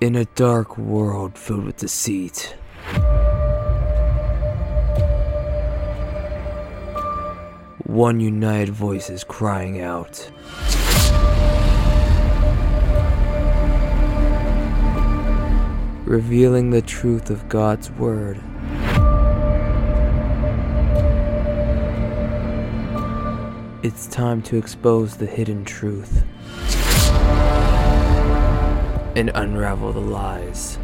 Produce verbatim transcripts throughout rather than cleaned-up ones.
In a dark world filled with deceit, one united voice is crying out. Revealing the truth of God's Word. It's time to expose the hidden truth and unravel the lies.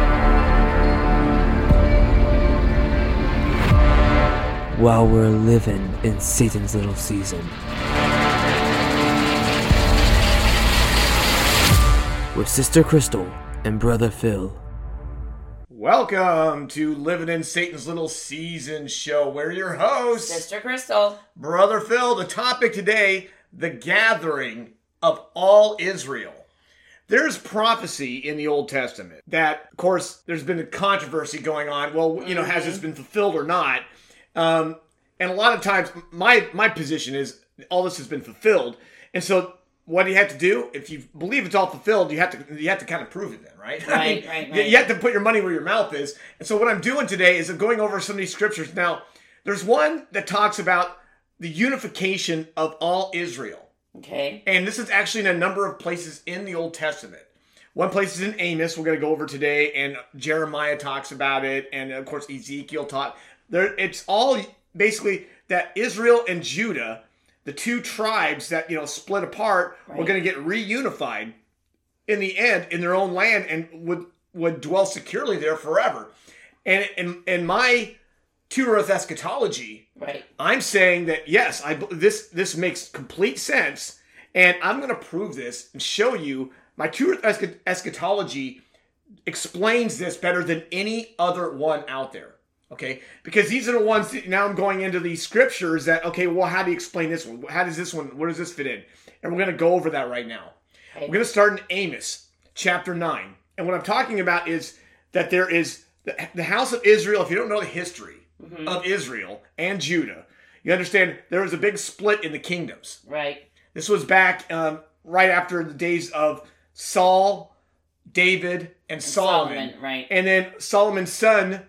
While we're living in Satan's little season. With Sister Crystal and Brother Phil. Welcome to Living in Satan's Little Season show. We're your hosts, Sister Crystal, Brother Phil. The topic today, the gathering of all Israel. There's prophecy in the Old Testament that, of course, there's been a controversy going on. Well, you know, has this been fulfilled or not? Um, and a lot of times, my my position is all this has been fulfilled. And so, what do you have to do? If you believe it's all fulfilled, you have to you have to kind of prove it then, right? Right, I mean, right, right. You have to put your money where your mouth is. And so, what I'm doing today is I'm going over some of these scriptures. Now, there's one that talks about the unification of all Israel. Okay. And this is actually in a number of places in the Old Testament. One place is in Amos, we're going to go over today, and Jeremiah talks about it, and of course Ezekiel taught. There, it's all basically that Israel and Judah, the two tribes that, you know, split apart, Right. were going to get reunified in the end in their own land and would would dwell securely there forever. And in in my True Earth eschatology, Right. I'm saying that yes, I this this makes complete sense, and I'm going to prove this and show you my True Earth eschatology explains this better than any other one out there. Okay, because these are the ones that now I'm going into these scriptures that okay, well, how do you explain this one? How does this one? Where does this fit in? And we're going to go over that right now. Okay. We're going to start in Amos chapter nine, and what I'm talking about is that there is the, the house of Israel. If you don't know the history Mm-hmm. of Israel and Judah, you understand there was a big split in the kingdoms. Right. This was back um, right after the days of Saul, David, and, And Solomon. Solomon, right. And then Solomon's son,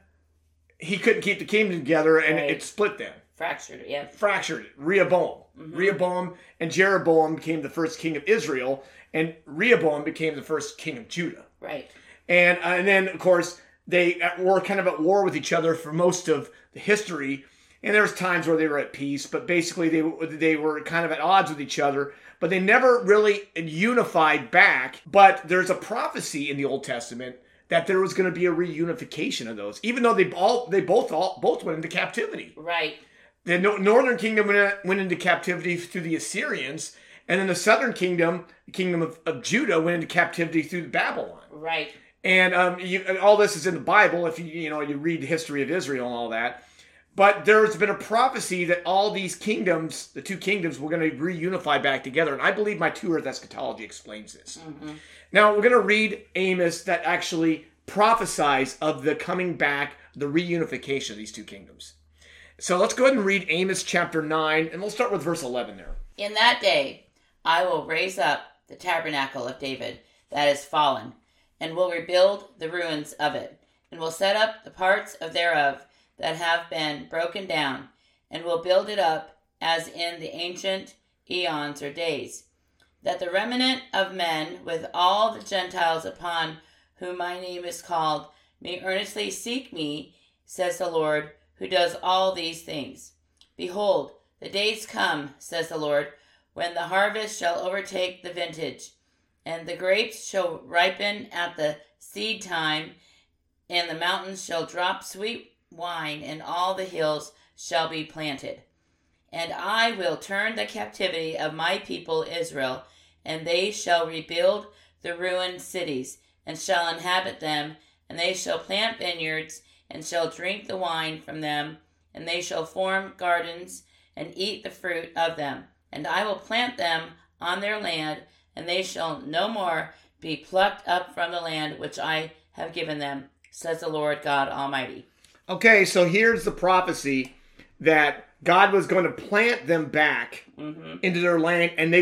he couldn't keep the kingdom together, and Right. it split them. Fractured, yeah. Fractured. Rehoboam. Mm-hmm. Rehoboam and Jeroboam became the first king of Israel, and Rehoboam became the first king of Judah. Right. And uh, and then, of course, they were kind of at war with each other for most of the history. And there was times where they were at peace, but basically they they were kind of at odds with each other. But they never really unified back. But there's a prophecy in the Old Testament that there was going to be a reunification of those, even though they all they both all both went into captivity. Right. The no- northern kingdom went, went into captivity through the Assyrians, and then the southern kingdom, the kingdom of, of Judah, went into captivity through Babylon. Right. And um, you, and all this is in the Bible. If you you know you read the history of Israel and all that, but there's been a prophecy that all these kingdoms, the two kingdoms, were going to reunify back together. And I believe my True Earth eschatology explains this. Mm-hmm. Now we're going to read Amos that actually prophesies of the coming back, the reunification of these two kingdoms. So let's go ahead and read Amos chapter nine, and we'll start with verse eleven there. In that day I will raise up the tabernacle of David that is fallen, and will rebuild the ruins of it, and will set up the parts of thereof that have been broken down, and will build it up as in the ancient eons or days, that the remnant of men with all the Gentiles upon whom my name is called may earnestly seek me, says the Lord, who does all these things. Behold, the days come, says the Lord, when the harvest shall overtake the vintage, and the grapes shall ripen at the seed time, and the mountains shall drop sweet wine, and all the hills shall be planted. And I will turn the captivity of my people Israel, and they shall rebuild the ruined cities, and shall inhabit them, and they shall plant vineyards, and shall drink the wine from them, and they shall form gardens, and eat the fruit of them. And I will plant them on their land, and they shall no more be plucked up from the land which I have given them, says the Lord God Almighty. Okay, so here's the prophecy that God was going to plant them back Mm-hmm. into their land, and they would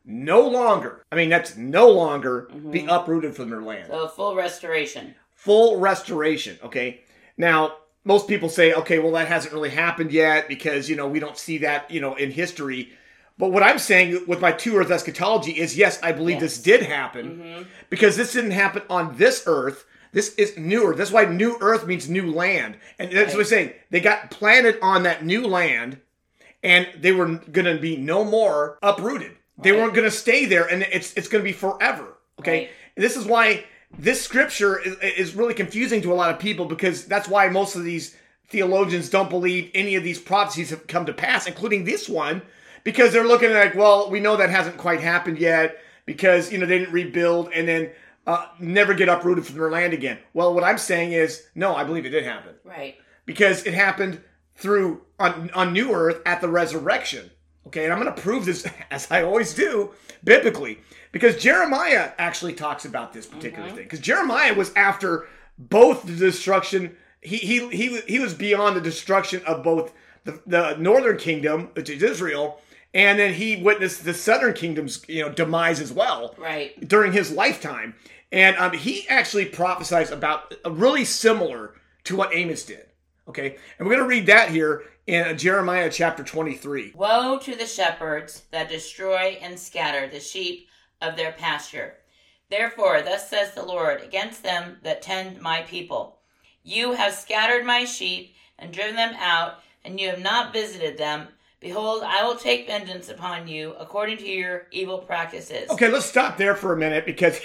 no longer, I mean, that's no longer Mhm. be uprooted from their land. So full restoration. Full restoration, okay? Now, most people say, okay, well, that hasn't really happened yet because, you know, we don't see that, you know, in history. But what I'm saying with my two earth eschatology is, yes, I believe Yes. this did happen Mm-hmm. because this didn't happen on this earth. This is new earth. That's why new earth means new land. And that's Right. what I'm saying. They got planted on that new land and they were going to be no more uprooted. They Right. weren't going to stay there and it's it's going to be forever. Okay? Right. And this is why this scripture is, is really confusing to a lot of people because that's why most of these theologians don't believe any of these prophecies have come to pass, including this one, because they're looking like, well, we know that hasn't quite happened yet because, you know, they didn't rebuild and then uh, never get uprooted from their land again. Well, what I'm saying is, no, I believe it did happen Right. because it happened through on, on New Earth at the resurrection. Okay, and I'm going to prove this, as I always do, biblically, because Jeremiah actually talks about this particular Mhm. thing. Because Jeremiah was after both the destruction, he he he he was beyond the destruction of both the, the northern kingdom, which is Israel, and then he witnessed the southern kingdom's, you know, demise as well Right. during his lifetime. And um, he actually prophesies about uh, really similar to what Amos did. Okay, and we're going to read that here in Jeremiah chapter twenty-three. Woe to the shepherds that destroy and scatter the sheep of their pasture. Therefore, thus says the Lord against them that tend my people. You have scattered my sheep and driven them out, and you have not visited them. Behold, I will take vengeance upon you according to your evil practices. Okay, let's stop there for a minute because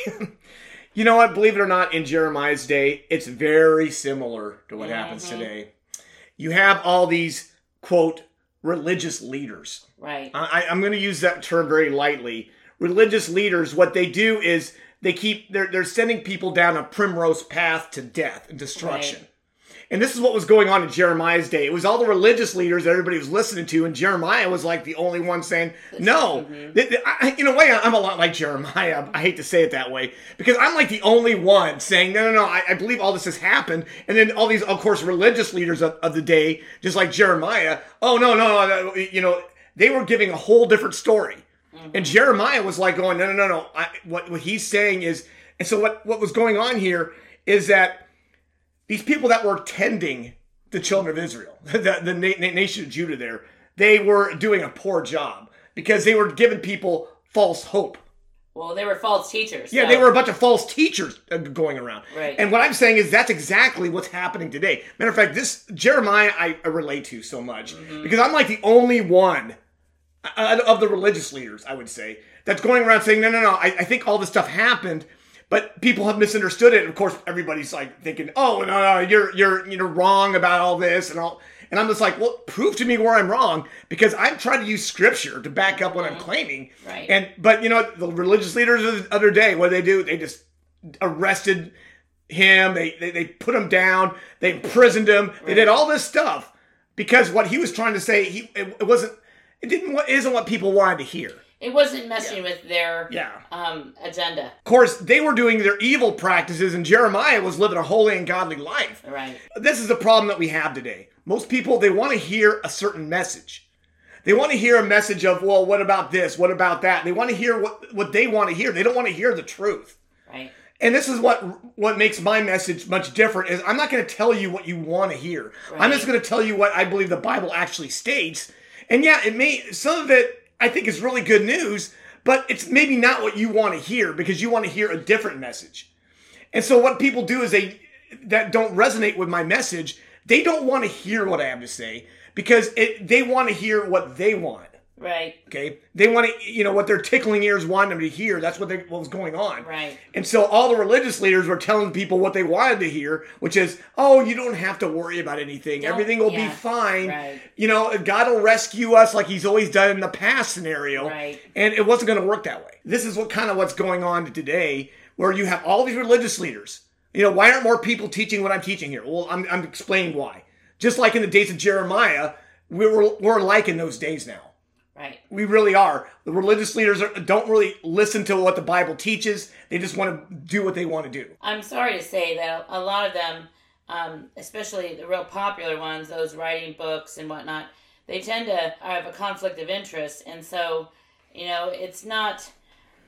you know what? Believe it or not, in Jeremiah's day, it's very similar to what happens Mhm. today. You have all these, quote, religious leaders. Right. I, I'm going to use that term very lightly. Religious leaders, what they do is they keep, they're, they're sending people down a primrose path to death and destruction. Right. And this is what was going on in Jeremiah's day. It was all the religious leaders that everybody was listening to, and Jeremiah was like the only one saying, no. Mhm. Th- th- I- In a way, I'm a lot like Jeremiah. I hate to say it that way, because I'm like the only one saying, no, no, no, I, I believe all this has happened. And then all these, of course, religious leaders of, of the day, just like Jeremiah, oh, no, no, no, you know, they were giving a whole different story. Mhm. And Jeremiah was like going, no, no, no, no. I, what, what he's saying is, and so what, what was going on here is that these people that were tending the children of Israel, the, the na- nation of Judah there, they were doing a poor job because they were giving people false hope. Well, they were false teachers. Yeah, so- they were a bunch of false teachers uh, going around. Right. And what I'm saying is that's exactly what's happening today. Matter of fact, this Jeremiah I, I relate to so much Mhm. because I'm like the only one uh, of the religious leaders, I would say, that's going around saying, no, no, no, I, I think all this stuff happened, but people have misunderstood it. And of course, everybody's like thinking, oh, no, no, you're, you're, you're wrong about all this and all. And I'm just like, well, prove to me where I'm wrong because I'm trying to use scripture to back up what I'm claiming. Right. And, but you know, the religious leaders of the other day, what did they do? They just arrested him. They, they, they put him down. They imprisoned him. They did all this stuff because what he was trying to say, he, it, it wasn't, it didn't, it isn't what people wanted to hear. It wasn't messing with their Yeah. um, agenda. Of course, they were doing their evil practices, and Jeremiah was living a holy and godly life. Right. This is the problem that we have today. Most people, they want to hear a certain message. They want to hear a message of, well, what about this? What about that? They want to hear what, what they want to hear. They don't want to hear the truth. Right. And this is what what makes my message much different is I'm not going to tell you what you want to hear. I'm Right. just going to tell you what I believe the Bible actually states. And yeah, it may, some of it I think is really good news, but it's maybe not what you want to hear because you want to hear a different message. And so what people do is they, that don't resonate with my message, they don't want to hear what I have to say because it, they want to hear what they want. Right. Okay, they want to, you know, what their tickling ears want them to hear. That's what they, what was going on. Right. And so all the religious leaders were telling people what they wanted to hear, which is, oh, you don't have to worry about anything. Don't- Everything will yeah, be fine. right. You know, God will rescue us like he's always done in the past scenario. Right. And it wasn't going to work that way. This is what kind of what's going on today, where you have all these religious leaders. You know, why aren't more people teaching what I'm teaching here? Well, I'm, I'm explaining why. Just like in the days of Jeremiah, we were, we're like in those days now. Right. We really are. The religious leaders are, don't really listen to what the Bible teaches. They just want to do what they want to do. I'm sorry to say that a lot of them, um, especially the real popular ones, those writing books and whatnot, they tend to have a conflict of interest. And so, you know, it's not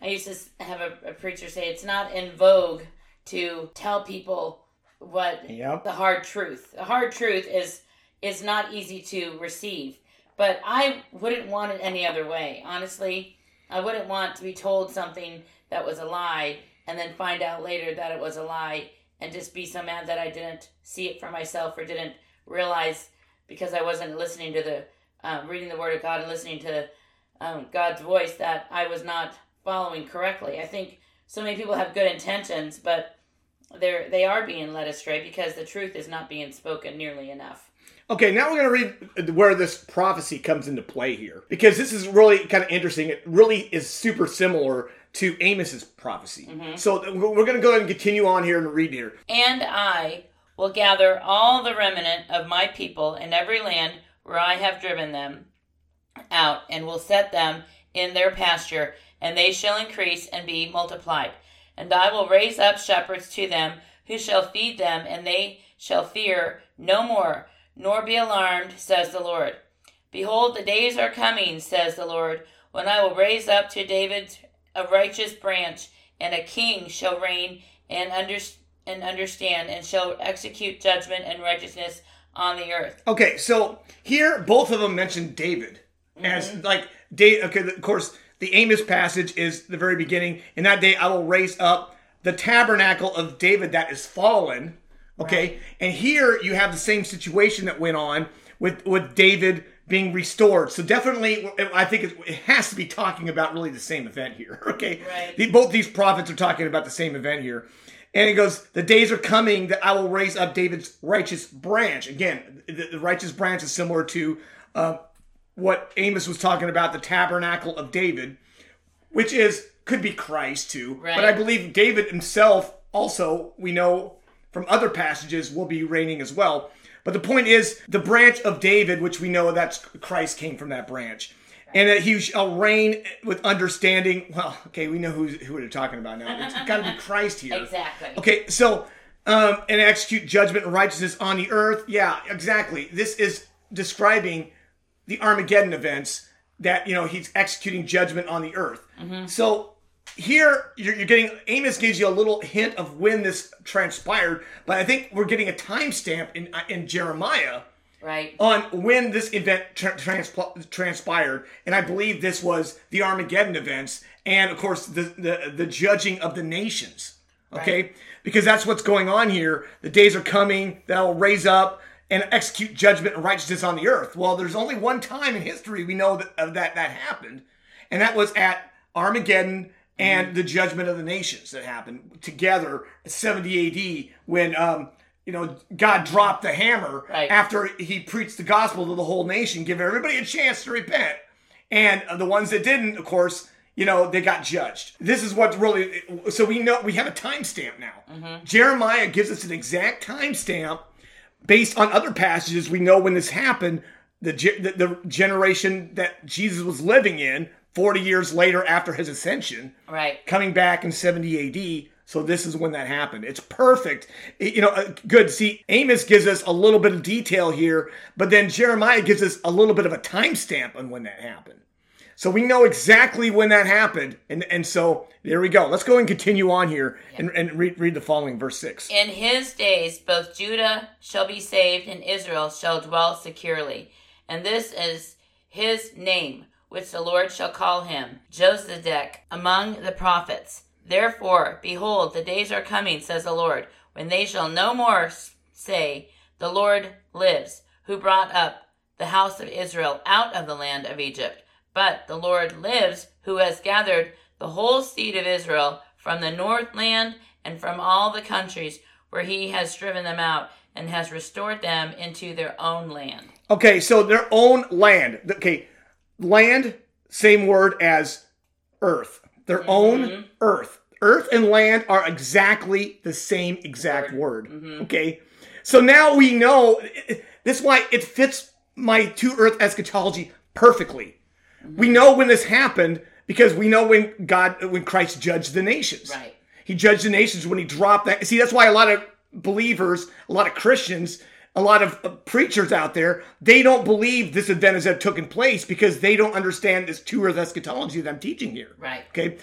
I used to have a, a preacher say it's not in vogue to tell people what Yep. the hard truth. The hard truth is is not easy to receive. But I wouldn't want it any other way. Honestly, I wouldn't want to be told something that was a lie and then find out later that it was a lie and just be so mad that I didn't see it for myself or didn't realize because I wasn't listening to the, um, reading the Word of God and listening to um, God's voice that I was not following correctly. I think so many people have good intentions, but they're, they are being led astray because the truth is not being spoken nearly enough. Okay, now we're going to read where this prophecy comes into play here. Because this is really kind of interesting. It really is super similar to Amos's prophecy. Mm-hmm. So we're going to go ahead and continue on here and read here. And I will gather all the remnant of my people in every land where I have driven them out, and will set them in their pasture, and they shall increase and be multiplied. And I will raise up shepherds to them, who shall feed them, and they shall fear no more, nor be alarmed, says the Lord. Behold, the days are coming, says the Lord, when I will raise up to David a righteous branch, and a king shall reign and, under, and understand, and shall execute judgment and righteousness on the earth. Okay, so here both of them mention David mm-hmm. as like David. Okay, of course, the Amos passage is the very beginning. In that day, I will raise up the tabernacle of David that is fallen. Okay, right. And here you have the same situation that went on with, with David being restored. So definitely, I think it, it has to be talking about really the same event here. Okay, right. the, both these prophets are talking about the same event here. And it goes, the days are coming that I will raise up David's righteous branch. Again, the, the righteous branch is similar to uh, what Amos was talking about, the tabernacle of David, which is could be Christ too. Right. But I believe David himself also, we know from other passages, will be reigning as well. But the point is, the branch of David, which we know that's Christ came from that branch. And that he shall reign with understanding. Well, okay, we know who, who we're talking about now. It's got to be Christ here. Exactly. Okay, so, um, and execute judgment and righteousness on the earth. Yeah, exactly. This is describing the Armageddon events that, you know, he's executing judgment on the earth. Mm-hmm. So here, you're, you're getting, Amos gives you a little hint of when this transpired, but I think we're getting a timestamp in, in Jeremiah. Right. On when this event tra- transp- transpired. And I believe this was the Armageddon events and, of course, the, the, the judging of the nations. Okay? Right. Because that's what's going on here. The days are coming that will raise up and execute judgment and righteousness on the earth. Well, there's only one time in history we know that uh, that, that happened, and that was at Armageddon and mm-hmm. the judgment of the nations that happened together at seventy A D when... Um, You know, God dropped the hammer right. after he preached the gospel to the whole nation, giving everybody a chance to repent. And the ones that didn't, of course, you know, they got judged. This is what really, so we know, we have a timestamp now. Mm-hmm. Jeremiah gives us an exact timestamp based on other passages. We know when this happened, the, the, the generation that Jesus was living in, forty years later after his ascension, right, coming back in seventy A D. So this is when that happened. It's perfect. It, you know, uh, good. See, Amos gives us a little bit of detail here, but then Jeremiah gives us a little bit of a timestamp on when that happened. So we know exactly when that happened. And, and so there we go. Let's go and continue on here yeah. and, and read, read the following, verse six. In his days, both Judah shall be saved and Israel shall dwell securely. And this is his name, which the Lord shall call him, Josedek, among the prophets. Therefore, behold, the days are coming, says the Lord, when they shall no more say, the Lord lives, who brought up the house of Israel out of the land of Egypt. But the Lord lives, who has gathered the whole seed of Israel from the north land and from all the countries where he has driven them out, and has restored them into their own land. Okay, so their own land. Okay, land, same word as earth. Their mm-hmm. own earth. Earth and land are exactly the same exact word. word. Mm-hmm. Okay? So now we know, this is why it fits my two earth eschatology perfectly. Mm-hmm. We know when this happened because we know when God, when Christ judged the nations. Right. He judged the nations when he dropped that. See, that's why a lot of believers, a lot of Christians, a lot of preachers out there, they don't believe this event has taken place because they don't understand this two earth eschatology that I'm teaching here. Right. Okay.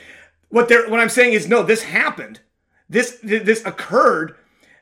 What they're what I'm saying is no, this happened. This this occurred,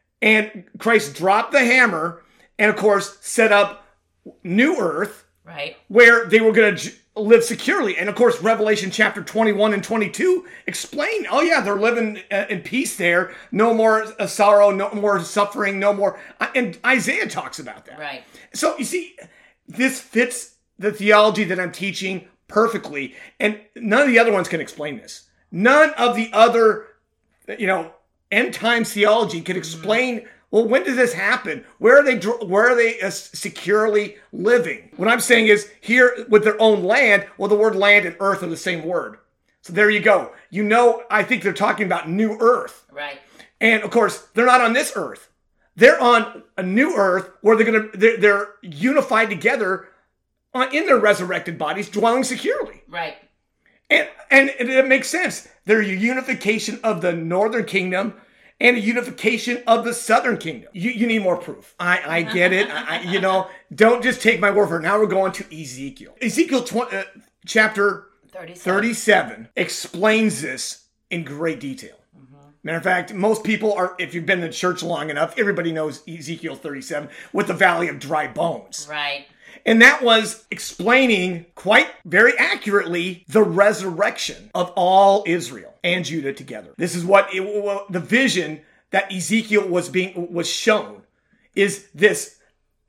and Christ dropped the hammer, and of course set up new earth, right, where they were going to live securely. And of course, Revelation chapter twenty-one and twenty-two explain, oh yeah, they're living in peace there. No more sorrow, no more suffering, no more. And Isaiah talks about that. Right. So you see, this fits the theology that I'm teaching perfectly. And none of the other ones can explain this. None of the other, you know, end times theology can explain, well, when did this happen? Where are they where are they uh, securely living? What I'm saying is here with their own land, well, the word land and earth are the same word. So there you go. You know, I think they're talking about new earth. Right. And of course, they're not on this earth. They're on a new earth where they're going to they're, they're unified together on, in their resurrected bodies, dwelling securely. Right. And, and and it makes sense. They're a unification of the northern kingdom and a unification of the southern kingdom. You you need more proof. I, I get it. I, I, you know, don't just take my word for it. Now we're going to Ezekiel. Ezekiel twenty, uh, chapter thirty-seven. thirty-seven explains this in great detail. Mm-hmm. Matter of fact, most people are, if you've been in church long enough, everybody knows Ezekiel thirty-seven with the valley of dry bones. Right. And that was explaining quite very accurately the resurrection of all Israel and Judah together. This is what it, well, the vision that Ezekiel was being was shown is this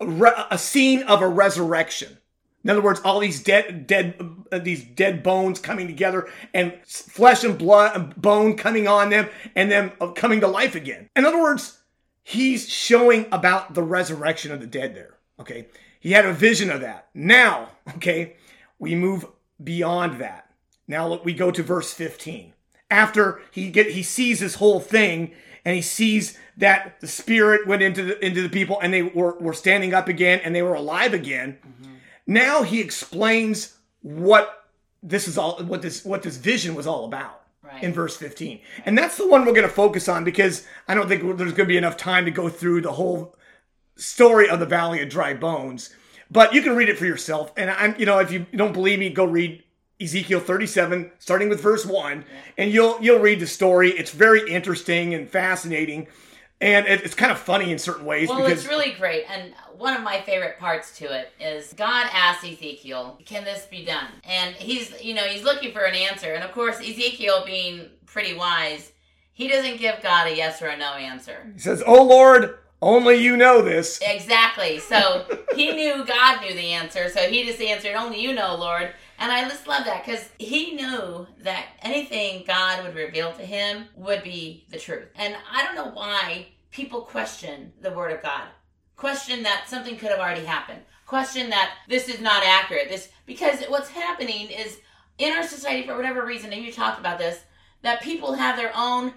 a scene of a resurrection. In other words, all these dead, dead, uh, these dead bones coming together, and flesh and blood, and bone coming on them, and them coming to life again. In other words, he's showing about the resurrection of the dead there. Okay. He had a vision of that. Now, okay, we move beyond that. Now we go to verse fifteen. After he get he sees this whole thing, and he sees that the Spirit went into the, into the people, and they were, were standing up again, and they were alive again. Mm-hmm. Now he explains what this is all, what this what this vision was all about. Right. In verse fifteen, and that's the one we're going to focus on because I don't think there's going to be enough time to go through the whole story of the Valley of Dry Bones, but you can read it for yourself. And I'm, you know, if you don't believe me, go read Ezekiel thirty-seven, starting with verse one, and you'll you'll read the story. It's very interesting and fascinating, and it, it's kind of funny in certain ways. Well, because it's really great, and one of my favorite parts to it is God asked Ezekiel, "Can this be done?" And he's, you know, he's looking for an answer, and of course, Ezekiel, being pretty wise, he doesn't give God a yes or a no answer. He says, "Oh Lord, only you know this." Exactly. So he knew God knew the answer. So he just answered, "Only you know, Lord." And I just love that because he knew that anything God would reveal to him would be the truth. And I don't know why people question the word of God. Question that something could have already happened. Question that this is not accurate. This because what's happening is in our society, for whatever reason, and you talked about this, that people have their own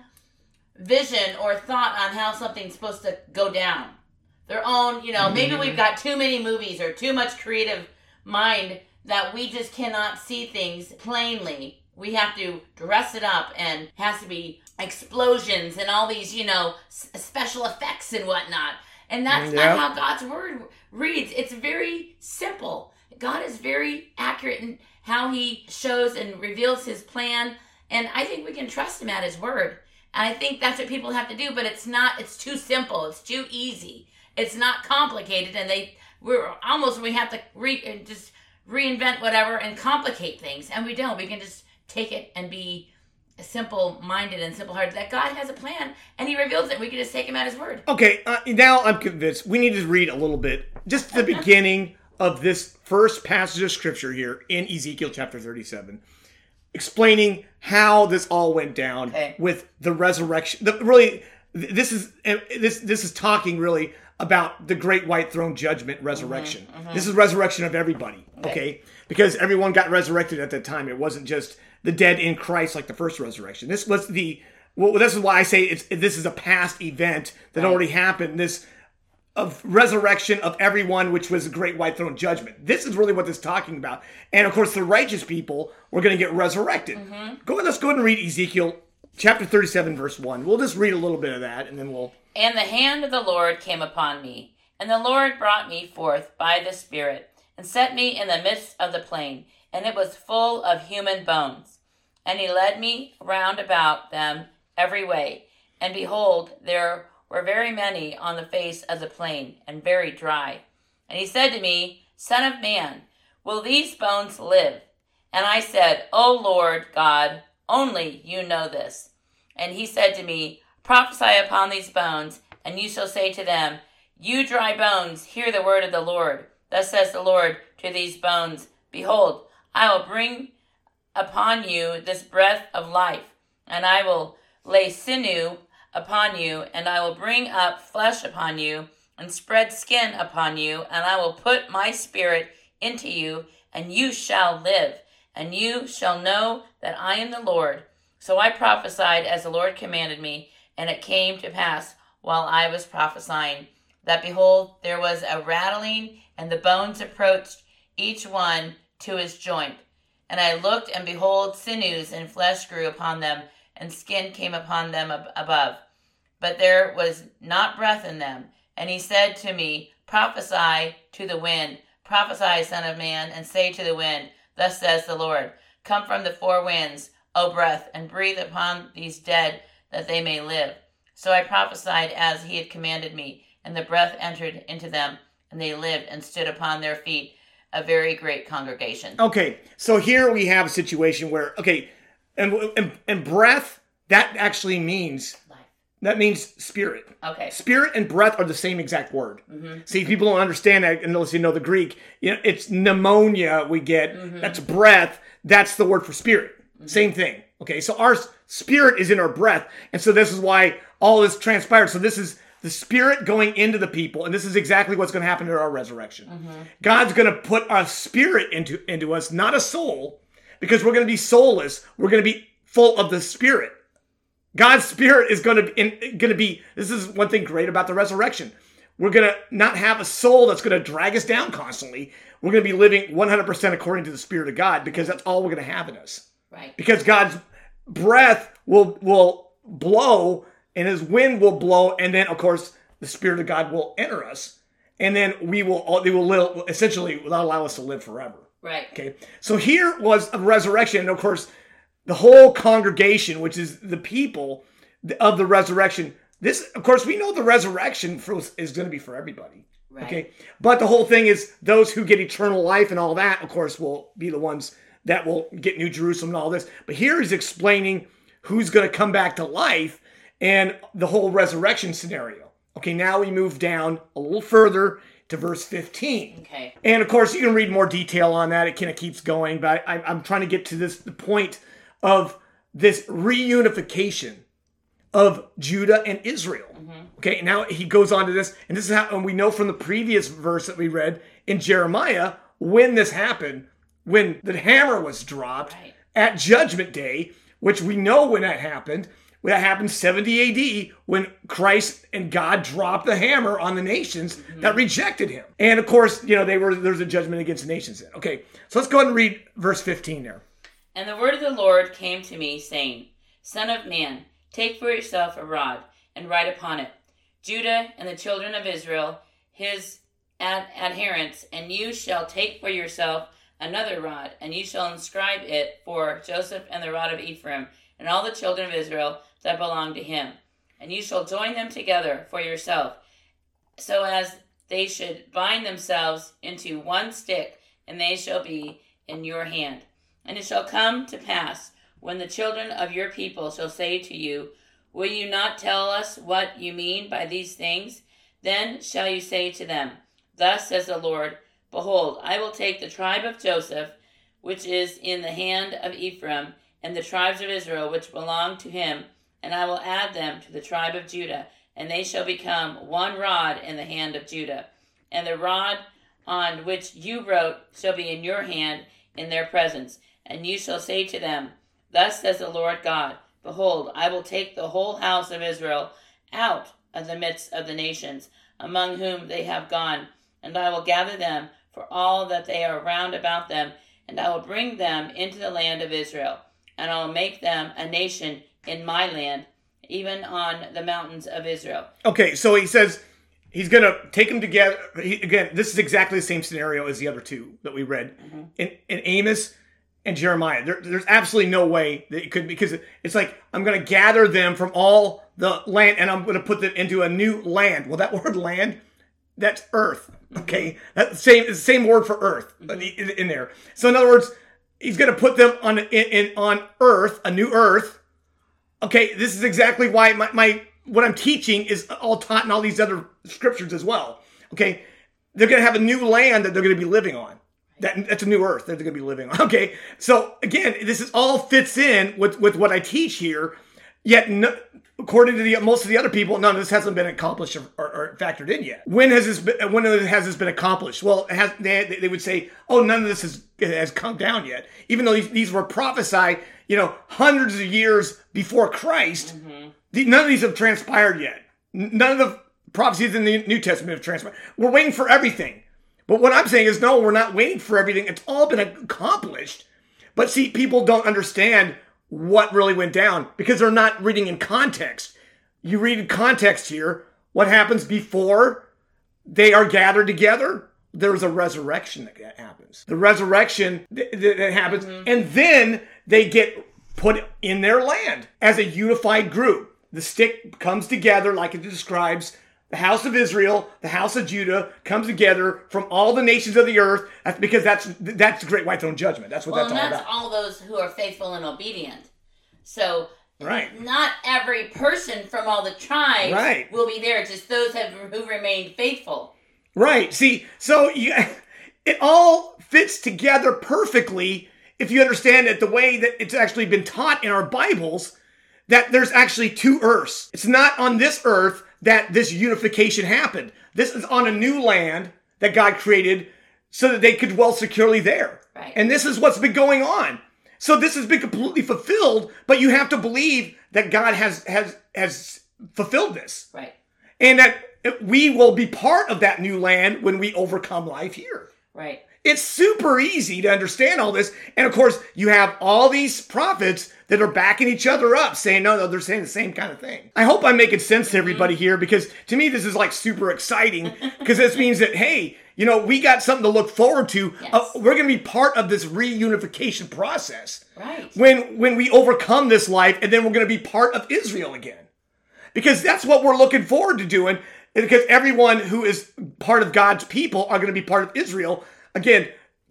vision or thought on how something's supposed to go down. Their own, you know, mm-hmm. maybe we've got too many movies or too much creative mind that we just cannot see things plainly. We have to dress it up and has to be explosions and all these, you know, s- special effects and whatnot. And that's yep. not how God's word reads. It's very simple. God is very accurate in how he shows and reveals his plan. And I think we can trust him at his word. And I think that's what people have to do, but it's not, it's too simple. It's too easy. It's not complicated. And they, we're almost, we have to re, just reinvent whatever and complicate things. And we don't. We can just take it and be simple-minded and simple-hearted. That God has a plan and he reveals it. We can just take him at his word. Okay, uh, now I'm convinced. We need to read a little bit, just the beginning of this first passage of scripture here in Ezekiel chapter thirty-seven. Explaining how this all went down okay. with the resurrection. The, really, this is this this is talking really about the great white throne judgment resurrection. Mm-hmm, mm-hmm. This is resurrection of everybody, okay. okay? Because everyone got resurrected at that time. It wasn't just the dead in Christ like the first resurrection. This was the well. This is why I say it's this is a past event that right. already happened. This of resurrection of everyone, which was a great white throne judgment. This is really what this is talking about. And of course, the righteous people were going to get resurrected. Mm-hmm. Go. Let's go ahead and read Ezekiel chapter thirty-seven, verse one. We'll just read a little bit of that, and then we'll. And the hand of the Lord came upon me, and the Lord brought me forth by the Spirit, and set me in the midst of the plain, and it was full of human bones. And he led me round about them every way. And behold, there were very many on the face of the plain, and very dry. And he said to me, Son of man, will these bones live? And I said, O Lord God, only you know this. And he said to me, Prophesy upon these bones, and you shall say to them, You dry bones, hear the word of the Lord. Thus says the Lord to these bones, Behold, I will bring upon you this breath of life, and I will lay sinew upon you, and I will bring up flesh upon you, and spread skin upon you, and I will put my spirit into you, and you shall live, and you shall know that I am the Lord. So I prophesied as the Lord commanded me, and it came to pass while I was prophesying, that behold, there was a rattling, and the bones approached each one to his joint. And I looked, and behold, sinews and flesh grew upon them, and skin came upon them ab- above. But there was not breath in them. And he said to me, Prophesy to the wind, prophesy, son of man, and say to the wind, Thus says the Lord, Come from the four winds, O breath, and breathe upon these dead, that they may live. So I prophesied as he had commanded me, and the breath entered into them, and they lived and stood upon their feet, a very great congregation. Okay, so here we have a situation where, okay, and and, and breath, that actually means, Life. that means spirit. Okay. Spirit and breath are the same exact word. Mm-hmm. See, people don't understand that unless you know the Greek. You know, it's pneumonia we get, Mm-hmm. that's breath, that's the word for spirit. Mm-hmm. Same thing. Okay, so our spirit is in our breath, and so this is why all this transpired. So this is the spirit going into the people, and this is exactly what's going to happen to our resurrection. Mm-hmm. God's going to put a spirit into, into us, not a soul, because we're going to be soulless. We're going to be full of the spirit. God's spirit is going to be, in, going to be, this is one thing great about the resurrection. We're going to not have a soul that's going to drag us down constantly. We're going to be living one hundred percent according to the Spirit of God, because that's all we're going to have in us. Right. Because God's breath will will blow, and his wind will blow, and then, of course, the Spirit of God will enter us, and then we will, they will live, essentially will not allow us to live forever. Right. Okay, so here was a resurrection, and of course, the whole congregation, which is the people of the resurrection. This, of course, we know the resurrection for, is going to be for everybody. Right. Okay, but the whole thing is those who get eternal life and all that, of course, will be the ones that will get New Jerusalem and all this. But here he's explaining who's going to come back to life and the whole resurrection scenario. Okay, now we move down a little further to verse fifteen. Okay. And of course, you can read more detail on that. It kind of keeps going, but I, I'm trying to get to this the point of this reunification of Judah and Israel. Mm-hmm. Okay, now he goes on to this, and this is how, and we know from the previous verse that we read in Jeremiah, when this happened, when the hammer was dropped Right. at Judgment Day, which we know when that happened. When that happened seventy A D, when Christ and God dropped the hammer on the nations mm-hmm. that rejected him. And of course, you know, they were there's a judgment against the nations then. Okay, so let's go ahead and read verse fifteen there. And the word of the Lord came to me, saying, Son of man, take for yourself a rod, and write upon it, Judah and the children of Israel, his ad- adherents, and you shall take for yourself another rod, and you shall inscribe it for Joseph and the rod of Ephraim, and all the children of Israel that belong to him. And you shall join them together for yourself, so as they should bind themselves into one stick, and they shall be in your hand. And it shall come to pass, when the children of your people shall say to you, Will you not tell us what you mean by these things? Then shall you say to them, Thus says the Lord, Behold, I will take the tribe of Joseph, which is in the hand of Ephraim, and the tribes of Israel, which belong to him, and I will add them to the tribe of Judah, and they shall become one rod in the hand of Judah. And the rod on which you wrote shall be in your hand in their presence. And you shall say to them, Thus says the Lord God, Behold, I will take the whole house of Israel out of the midst of the nations, among whom they have gone, and I will gather them for all that they are round about them, and I will bring them into the land of Israel, and I will make them a nation in my land, even on the mountains of Israel. Okay, so he says he's going to take them together. He, again, this is exactly the same scenario as the other two that we read. Mm-hmm. In, in Amos, and Jeremiah. There, there's absolutely no way that it could, because it's like, I'm going to gather them from all the land and I'm going to put them into a new land. Well, that word land, that's earth. Okay. That's the same, it's the same word for earth in, in there. So in other words, he's going to put them on, in, in, on earth, a new earth. Okay. This is exactly why my, my, what I'm teaching is all taught in all these other scriptures as well. Okay. They're going to have a new land that they're going to be living on. That, that's a new earth that they're going to be living on. Okay. So again, this is all fits in with, with what I teach here. Yet, no, according to the most of the other people, none of this hasn't been accomplished or, or, or factored in yet. When has this been, when has this been accomplished? Well, it has, they, they would say, oh, none of this has, has come down yet. Even though these, these were prophesied, you know, hundreds of years before Christ, mm-hmm. the, none of these have transpired yet. None of the prophecies in the New Testament have transpired. We're waiting for everything. But what I'm saying is, no, we're not waiting for everything. It's all been accomplished. But see, people don't understand what really went down because they're not reading in context. You read in context here, what happens before they are gathered together? There's a resurrection that happens. The resurrection that, that happens, mm-hmm. and then they get put in their land as a unified group. The stick comes together like it describes. The house of Israel, the house of Judah comes together from all the nations of the earth. That's because that's that's the great white throne judgment. That's what well, that's all and that's about. all those who are faithful and obedient. So, right. not every person from all the tribes right. will be there. Just those have, who remained faithful. Right. See, so you, it all fits together perfectly if you understand it the way that it's actually been taught in our Bibles, that there's actually two earths. It's not on this earth that this unification happened. This is on a new land that God created so that they could dwell securely there. Right. And this is what's been going on. So this has been completely fulfilled, but you have to believe that God has has has fulfilled this. Right. And that we will be part of that new land when we overcome life here. Right. It's super easy to understand all this. And of course, you have all these prophets that are backing each other up, saying, no, no, they're saying the same kind of thing. I hope I'm making sense to everybody here, because to me, this is like super exciting, because this means that, hey, you know, we got something to look forward to. Yes. Uh, we're going to be part of this reunification process. Right. When, when we overcome this life, and then we're going to be part of Israel again. Because that's what we're looking forward to doing, because everyone who is part of God's people are going to be part of Israel. Again,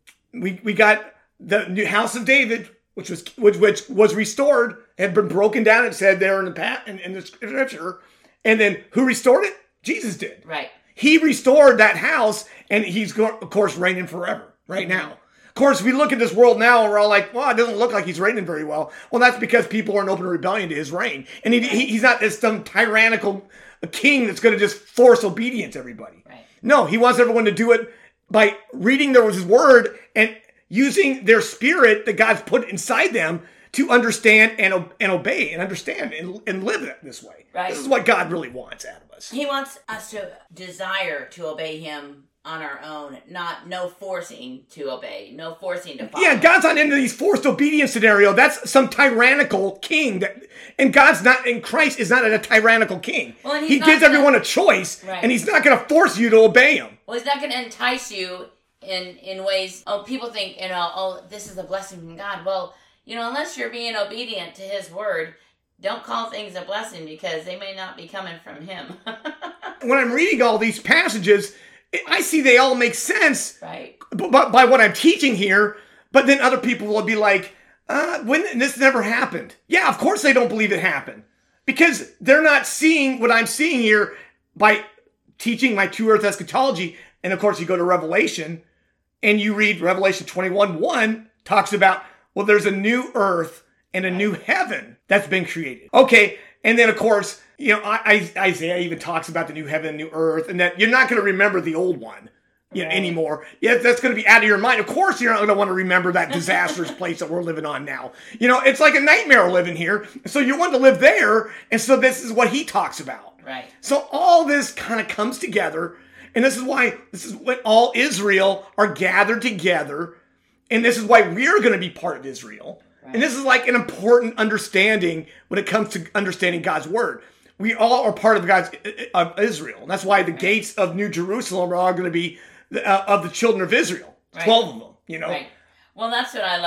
we we got the new house of David, which was which, which was restored, had been broken down. It said there in the past, in, in the scripture, and then who restored it? Jesus did. Right. He restored that house, and he's of course reigning forever. Right Mm-hmm. now, of course, we look at this world now, and we're all like, "Well, it doesn't look like he's reigning very well." Well, that's because people are in open rebellion to his reign, and he, he he's not this some tyrannical king that's going to just force obedience to everybody. Right. No, he wants everyone to do it by reading their his word and using their spirit that God's put inside them to understand and, and obey and understand and, and live it this way. Right. This is what God really wants out of us. He wants us to desire to obey him on our own, not no forcing to obey, no forcing to follow. Yeah, God's not into these forced obedience scenario. That's some tyrannical king that, and God's not, and Christ is not a tyrannical king. Well, and he's he not gives gonna- everyone a choice, Right. and he's not going to force you to obey him. Well, he's not going to entice you in in ways. Oh, people think, you know, oh, this is a blessing from God. Well, you know, unless you're being obedient to his word, don't call things a blessing, because they may not be coming from him. When I'm reading all these passages, I see they all make sense. Right. But by, by what I'm teaching here, but then other people will be like, uh, when this never happened. Yeah, of course they don't believe it happened, because they're not seeing what I'm seeing here by teaching my two earth eschatology. And of course, you go to Revelation and you read Revelation twenty-one one talks about, well, there's a new earth and a new heaven that's been created. Okay. And then of course, you know, I, I, Isaiah even talks about the new heaven and new earth, and that you're not going to remember the old one, you know, Right. anymore. Yeah, that's going to be out of your mind. Of course, you're not going to want to remember that disastrous place that we're living on now. You know, it's like a nightmare living here. So you want to live there, and so this is what he talks about. Right. So all this kind of comes together, and this is why this is when all Israel are gathered together, and this is why we're going to be part of Israel. Right. And this is like an important understanding when it comes to understanding God's word. We all are part of God's of Israel. And that's why the gates of New Jerusalem are all going to be uh, of the children of Israel. Right. twelve of them, you know. Right. Well, that's what I love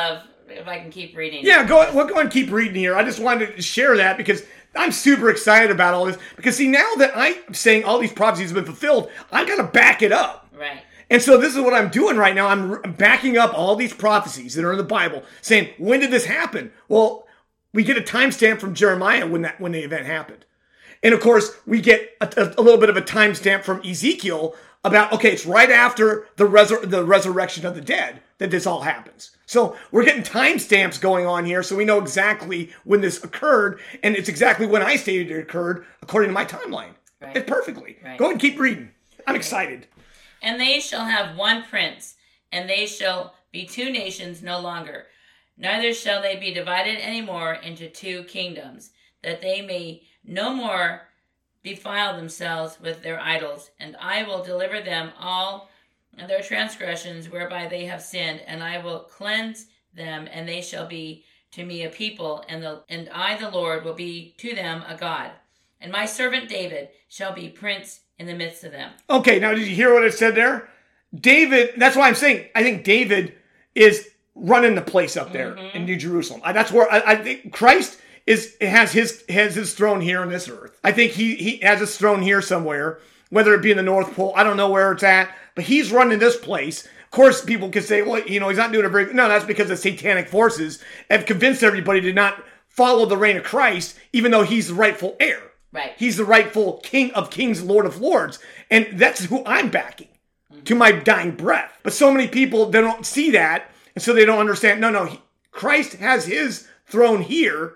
if I can keep reading. Yeah, go, we'll go and keep reading here. I just wanted to share that because I'm super excited about all this. Because see, now that I'm saying all these prophecies have been fulfilled, I got to back it up. Right. And so this is what I'm doing right now. I'm backing up all these prophecies that are in the Bible, saying, when did this happen? Well, we get a timestamp from Jeremiah when that when the event happened. And of course, we get a, a little bit of a timestamp from Ezekiel about, okay, it's right after the, resur- the resurrection of the dead that this all happens. So we're getting timestamps going on here, so we know exactly when this occurred, and it's exactly when I stated it occurred, according to my timeline. Right. It's perfectly. Right. Go ahead and keep reading. I'm excited. And they shall have one prince, and they shall be two nations no longer. Neither shall they be divided any more into two kingdoms, that they may no more defile themselves with their idols. And I will deliver them all their transgressions whereby they have sinned, and I will cleanse them, and they shall be to me a people, and the and I the Lord will be to them a God. And my servant David shall be prince in the midst of them. Okay, now did you hear what it said there? David, that's why I'm saying, I think David is running the place up there mm-hmm. in New Jerusalem. I, that's where I, I think Christ is has his has his throne here on this earth. I think he, he has his throne here somewhere, whether it be in the North Pole. I don't know where it's at, but he's running this place. Of course, people can say, well, you know, he's not doing a very good. No, that's because the satanic forces have convinced everybody to not follow the reign of Christ, even though he's the rightful heir. Right. He's the rightful King of Kings, Lord of Lords. And that's who I'm backing mm-hmm. to my dying breath. But so many people, they don't see that. And so they don't understand. No, no. He, Christ has his throne here.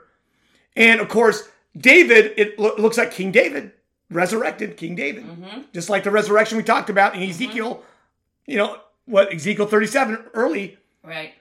And of course, David, it lo- looks like King David, resurrected King David. Mm-hmm. Just like the resurrection we talked about in Ezekiel, mm-hmm. you know, what, Ezekiel thirty-seven early. Right.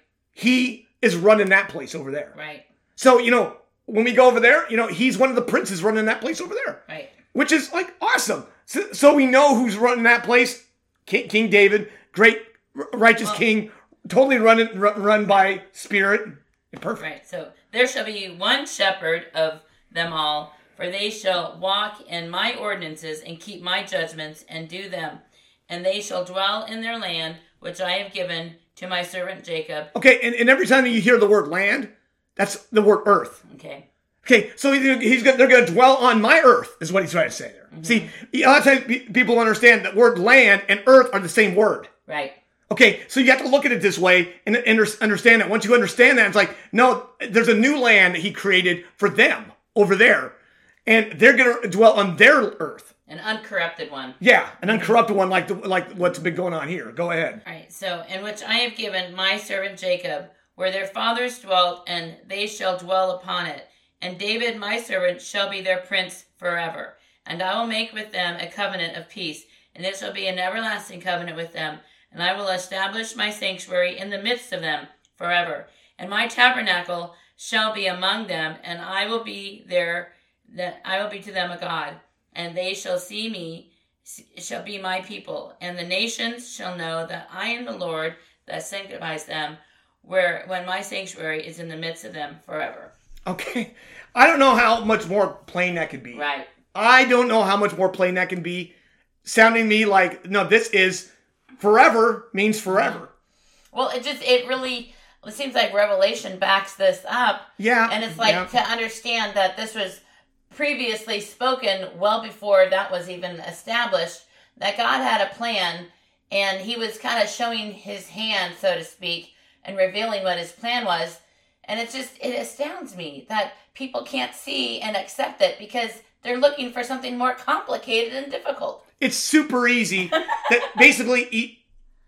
He is running that place over there. Right. So, you know, when we go over there, you know, he's one of the princes running that place over there. Right. Which is, like, awesome. So, so we know who's running that place. King, King David, great, righteous well, king, totally run, run, run by spirit. Perfect. Right. So there shall be one shepherd of them all, for they shall walk in my ordinances and keep my judgments and do them. And they shall dwell in their land, which I have given to my servant Jacob. Okay, and, and every time you hear the word land, that's the word earth. Okay. Okay, so he's gonna, they're going to dwell on my earth, is what he's trying to say there. Mm-hmm. See, a lot of times people understand that word land and earth are the same word. Right. Okay, so you have to look at it this way and, and understand that. Once you understand that, it's like, no, there's a new land that he created for them over there. And they're going to dwell on their earth. An uncorrupted one. Yeah, an uncorrupted one like the, like what's been going on here. Go ahead. All right, so, in which I have given my servant Jacob, where their fathers dwelt, and they shall dwell upon it. And David, my servant, shall be their prince forever. And I will make with them a covenant of peace, and it shall be an everlasting covenant with them. And I will establish my sanctuary in the midst of them forever. And my tabernacle shall be among them, and I will be their, that I will be to them a God. And they shall see me, shall be my people. And the nations shall know that I am the Lord that sanctifies them, where when my sanctuary is in the midst of them forever. Okay. I don't know how much more plain that could be. Right. I don't know how much more plain that can be. Sounding me like, no, this is forever means forever. Well, it just, it really, it seems like Revelation backs this up. Yeah. And it's like yeah. to understand that this was previously spoken well before that was even established, that God had a plan, and he was kind of showing his hand, so to speak, and revealing what his plan was. And it's just, it astounds me that people can't see and accept it because they're looking for something more complicated and difficult. It's super easy. That basically e-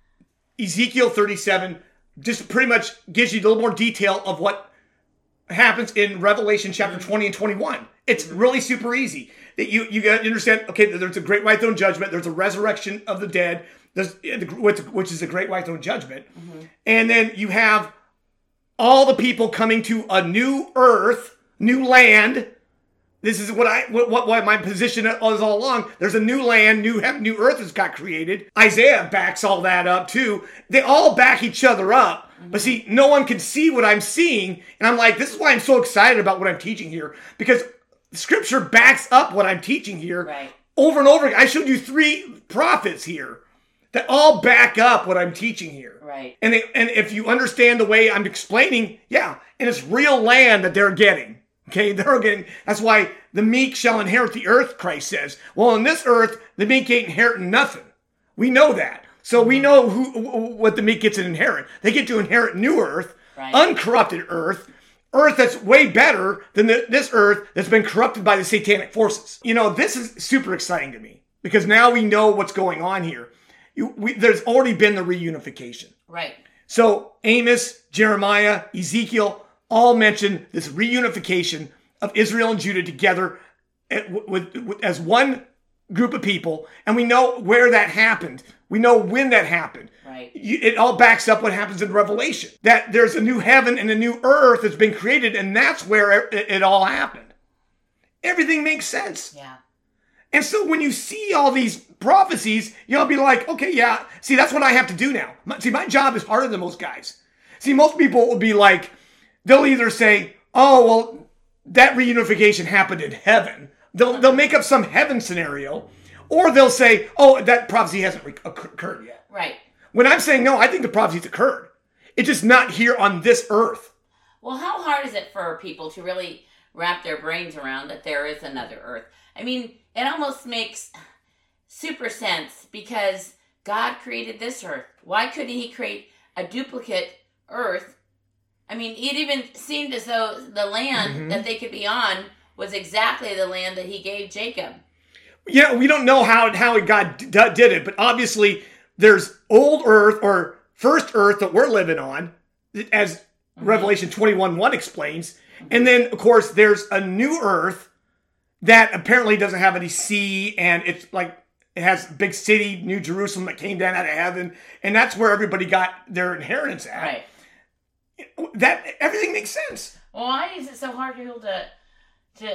Ezekiel thirty-seven just pretty much gives you a little more detail of what happens in Revelation chapter mm-hmm. twenty and twenty-one. It's mm-hmm. really super easy. That you you got to understand, okay, there's a great white throne judgment, there's a resurrection of the dead, there's which is a great white throne judgment. Mm-hmm. And then you have all the people coming to a new earth, new land. This is what I what, what my position is all along. There's a new land, new heaven, new earth has got created. Isaiah backs all that up too. They all back each other up. Mm-hmm. But see, no one can see what I'm seeing. And I'm like, this is why I'm so excited about what I'm teaching here. Because Scripture backs up what I'm teaching here. Right. Over and over again. I showed you three prophets here. that all back up what I'm teaching here. Right. And they, and if you understand the way I'm explaining, yeah, and it's real land that they're getting. Okay, they're getting, that's why the meek shall inherit the earth, Christ says. Well, in this earth, the meek ain't inheriting nothing. We know that. So we know who what the meek gets to inherit. They get to inherit new earth, right. uncorrupted earth, earth that's way better than the, this earth that's been corrupted by the satanic forces. You know, this is super exciting to me because now we know what's going on here. You, we, there's already been the reunification. Right. So Amos, Jeremiah, Ezekiel all mention this reunification of Israel and Judah together with, with, as one group of people. And we know where that happened. We know when that happened. Right. It all backs up what happens in Revelation. That there's a new heaven and a new earth that's been created, and that's where it, it all happened. Everything makes sense. Yeah. And so when you see all these prophecies, you'll be like, okay, yeah, see, that's what I have to do now. My, see, my job is harder than most guys. See, most people will be like, they'll either say, oh, well, that reunification happened in heaven. They'll, they'll make up some heaven scenario. Or they'll say, oh, that prophecy hasn't re- occurred yet. Right. When I'm saying, no, I think the prophecy's occurred. It's just not here on this earth. Well, how hard is it for people to really wrap their brains around that there is another earth? I mean, it almost makes super sense because God created this earth. Why couldn't he create a duplicate earth? I mean, it even seemed as though the land mm-hmm. that they could be on was exactly the land that he gave Jacob. Yeah, we don't know how, how God d- did it, but obviously there's old earth or first earth that we're living on, as mm-hmm. Revelation twenty-one one explains. Mm-hmm. And then, of course, there's a new earth that apparently doesn't have any sea, and it's like, it has a big city, New Jerusalem, that came down out of heaven, and that's where everybody got their inheritance at. Right. That, everything makes sense. Well, why is it so hard for people to, to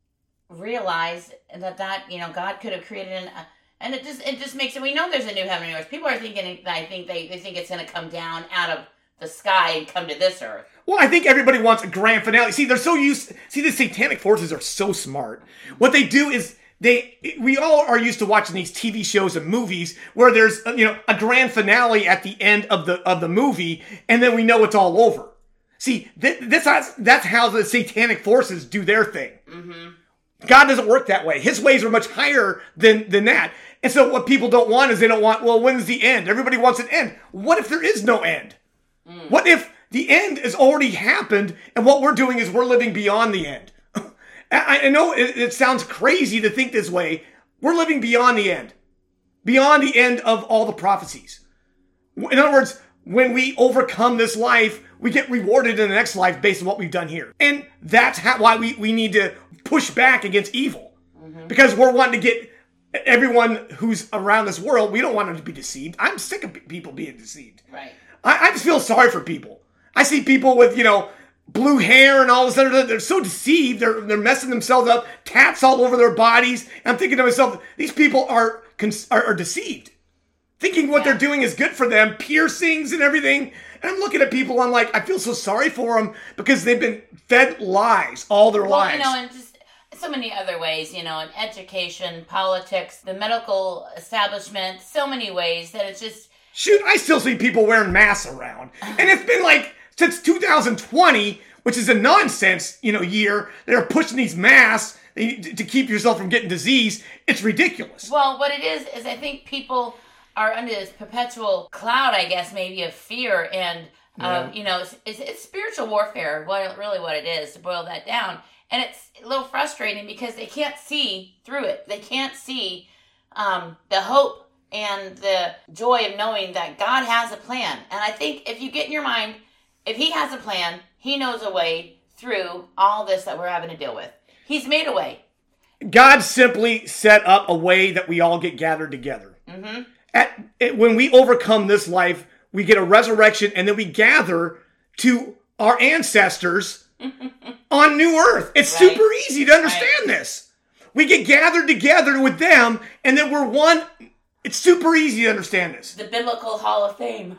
realize that, that, you know, God could have created an, uh, and it just, it just makes it, we know there's a new heaven and earth. People are thinking, I think they, they think it's going to come down out of the sky and come to this earth. Well, I think everybody wants a grand finale. See, they're so used, see, the satanic forces are so smart. What they do is, they, we all are used to watching these T V shows and movies where there's, you know, a grand finale at the end of the, of the movie, and then we know it's all over. See, th- this, that's how the satanic forces do their thing. Mm-hmm. God doesn't work that way. His ways are much higher than, than that. And so what people don't want is they don't want, well, when's the end? Everybody wants an end. What if there is no end? Mm. What if the end has already happened and what we're doing is we're living beyond the end? I, I know it, it sounds crazy to think this way. We're living beyond the end. Beyond the end of all the prophecies. In other words, when we overcome this life, we get rewarded in the next life based on what we've done here. And that's how, why we, we need to push back against evil. Mm-hmm. Because we're wanting to get everyone who's around this world, we don't want them to be deceived. I'm sick of people being deceived. Right. I, I just feel sorry for people. I see people with, you know, blue hair and all of a sudden they're so deceived. They're, they're messing themselves up, tats all over their bodies. And I'm thinking to myself, these people are, are, are deceived. Thinking what yeah. they're doing is good for them, piercings and everything. And I'm looking at people, I'm like, I feel so sorry for them because they've been fed lies all their well, lives. You know, and just so many other ways, you know, in education, politics, the medical establishment, so many ways that it's just... Shoot, I still see people wearing masks around. And it's been like, since two thousand twenty, which is a nonsense, you know, year, they're pushing these masks to keep yourself from getting disease. It's ridiculous. Well, what it is, is I think people are under this perpetual cloud, I guess, maybe of fear and, uh, yeah. you know, it's, it's, it's spiritual warfare, what, really what it is, to boil that down. And it's a little frustrating because they can't see through it. They can't see um, the hope and the joy of knowing that God has a plan. And I think if you get in your mind, if he has a plan, he knows a way through all this that we're having to deal with. He's made a way. God simply set up a way that we all get gathered together. Mm-hmm. At, at, when we overcome this life, we get a resurrection, and then we gather to our ancestors on new earth. It's right. super easy to understand right. this. We get gathered together with them, and then we're one. It's super easy to understand this. The biblical Hall of Fame.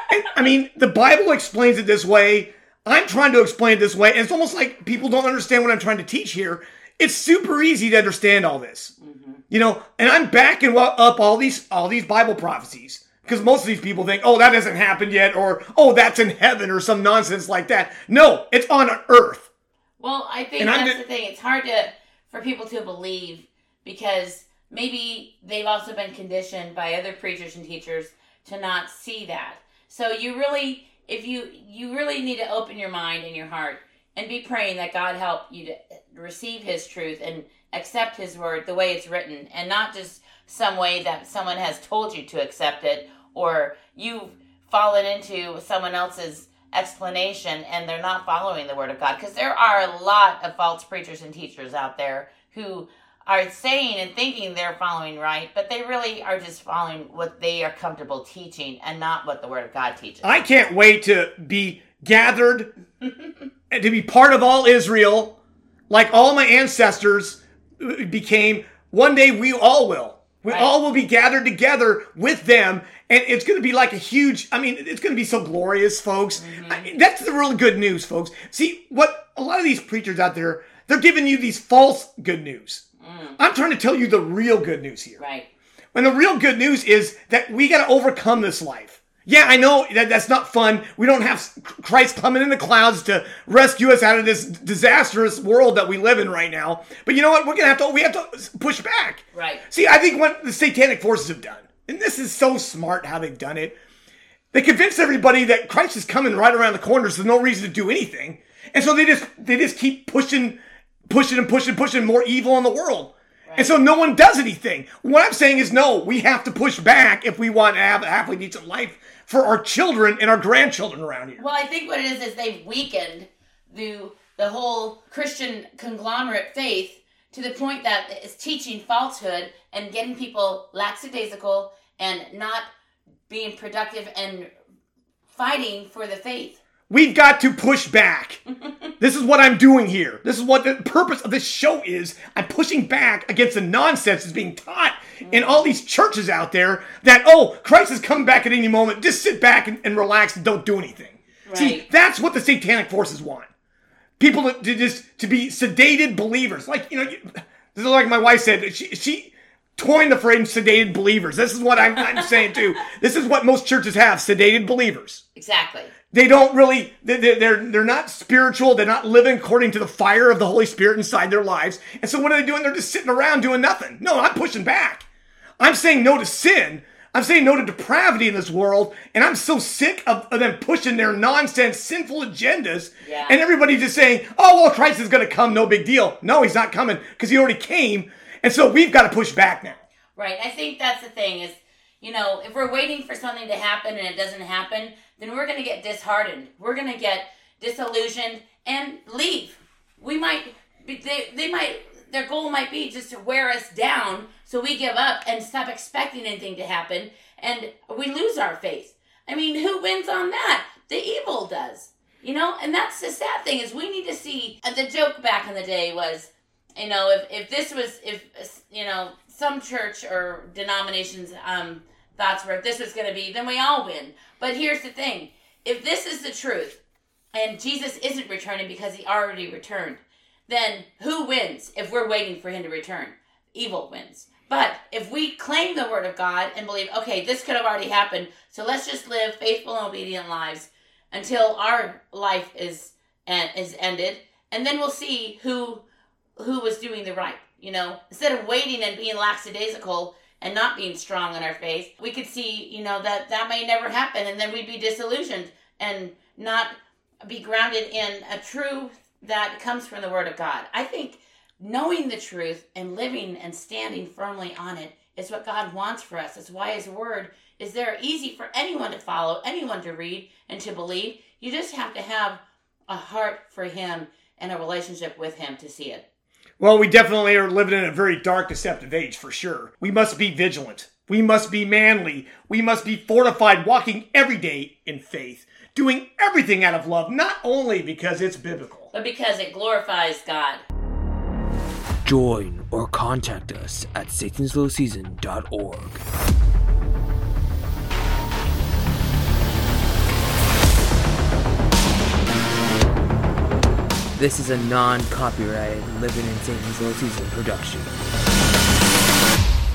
I mean, the Bible explains it this way. I'm trying to explain it this way, and it's almost like people don't understand what I'm trying to teach here. It's super easy to understand all this. Mm-hmm. You know, and I'm backing up all these all these Bible prophecies. Because most of these people think, oh, that hasn't happened yet, or, oh, that's in heaven, or some nonsense like that. No, it's on earth. Well, I think And that's I'm the thing. It's hard to for people to believe because maybe they've also been conditioned by other preachers and teachers to not see that. So you really, if you, you really need to open your mind and your heart and be praying that God help you to receive His truth and accept His word the way it's written, and not just some way that someone has told you to accept it, or you've fallen into someone else's explanation and they're not following the word of God. Because there are a lot of false preachers and teachers out there who are saying and thinking they're following right, but they really are just following what they are comfortable teaching and not what the word of God teaches. I can't wait to be gathered and to be part of all Israel, like all my ancestors became. One day we all will. We Right. all will be gathered together with them, and it's going to be like a huge, I mean, it's going to be so glorious, folks. Mm-hmm. I, that's the real good news, folks. See, what a lot of these preachers out there, they're giving you these false good news. Mm. I'm trying to tell you the real good news here. Right. And the real good news is that we got to overcome this life. Yeah, I know that that's not fun. We don't have Christ coming in the clouds to rescue us out of this disastrous world that we live in right now. But you know what? We're going to have to, we have to push back. Right. See, I think what the satanic forces have done, and this is so smart how they've done it, they convinced everybody that Christ is coming right around the corner, so there's no reason to do anything. And so they just, they just keep pushing, pushing and pushing, pushing more evil in the world. And so no one does anything. What I'm saying is, no, we have to push back if we want to have a happily decent life for our children and our grandchildren around here. Well, I think what it is is they've weakened the the whole Christian conglomerate faith to the point that it's teaching falsehood and getting people lackadaisical and not being productive and fighting for the faith. We've got to push back. This is what I'm doing here. This is what the purpose of this show is. I'm pushing back against the nonsense that's being taught in all these churches out there that, oh, Christ is coming back at any moment. Just sit back and, and relax and don't do anything. Right. See, that's what the satanic forces want. People to, to just to be sedated believers. Like, you know, you, this is like my wife said. She she coined the phrase sedated believers. This is what I'm, I'm saying too. This is what most churches have, sedated believers. Exactly. They don't really, they're, they're, they're not spiritual. They're not living according to the fire of the Holy Spirit inside their lives. And so what are they doing? They're just sitting around doing nothing. No, I'm pushing back. I'm saying no to sin. I'm saying no to depravity in this world. And I'm so sick of, of them pushing their nonsense, sinful agendas. Yeah. And everybody just saying, oh, well, Christ is going to come. No big deal. No, he's not coming because he already came. And so we've got to push back now. Right. I think that's the thing is, you know, if we're waiting for something to happen and it doesn't happen, then we're going to get disheartened. We're going to get disillusioned and leave. We might, be, they, they might, their goal might be just to wear us down so we give up and stop expecting anything to happen and we lose our faith. I mean, who wins on that? The evil does, you know? And that's the sad thing is we need to see, and the joke back in the day was, you know, if, if this was, if, you know, some church or denominations, um, thoughts were if this was going to be, then we all win. But here's the thing. If this is the truth, and Jesus isn't returning because he already returned, then who wins if we're waiting for him to return? Evil wins. But if we claim the word of God and believe, okay, this could have already happened, so let's just live faithful and obedient lives until our life is is ended, and then we'll see who who was doing the right. You know, instead of waiting and being lackadaisical and not being strong in our faith, we could see, you know, that that may never happen, and then we'd be disillusioned and not be grounded in a truth that comes from the Word of God. I think knowing the truth and living and standing firmly on it is what God wants for us. It's why His Word is there easy for anyone to follow, anyone to read and to believe. You just have to have a heart for Him and a relationship with Him to see it. Well, we definitely are living in a very dark, deceptive age, for sure. We must be vigilant. We must be manly. We must be fortified, walking every day in faith, doing everything out of love, not only because it's biblical, but because it glorifies God. Join or contact us at satans low season dot org. This is a non-copyrighted Living in Satan's Little Season production.